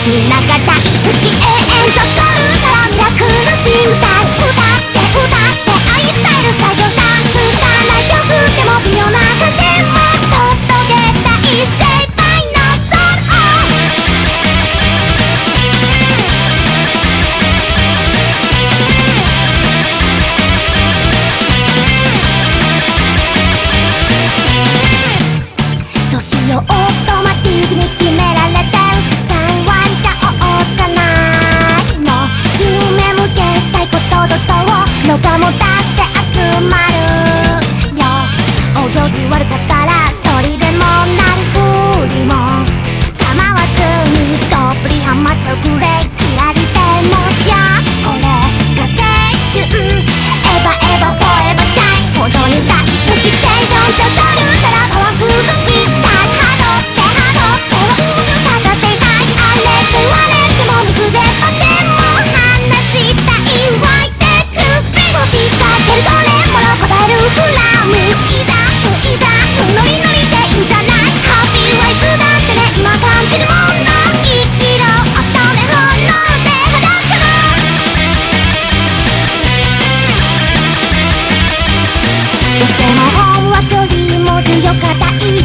みんなが大好き永遠と取るからミラクルし歌う歌って歌ってああいうスタイル採用した拙い曲でも微妙な歌詞でも届けたい精一杯のソウルをどうしようオートマティックに決められてる時間割りじゃおつかないの夢無限したいことと動画も出して集まるよお行儀悪かったらそれでもなりふりも構わずにどっぷりハマっちゃうブレーキラリでもしゃこれが青春エヴァエヴァフォーエバーシャイン本当に大好きテンション上昇るたらパワフルギターにハドってハドってワウル探していたいあれって言われてもミスでパでも話したい湧いてく欲しかけるどれもの答えるフラムいざノリノリでいいんじゃないハッピーはいつだってね今感じるもの生きろ乙女本能で裸のどうしても本はより文字よ硬い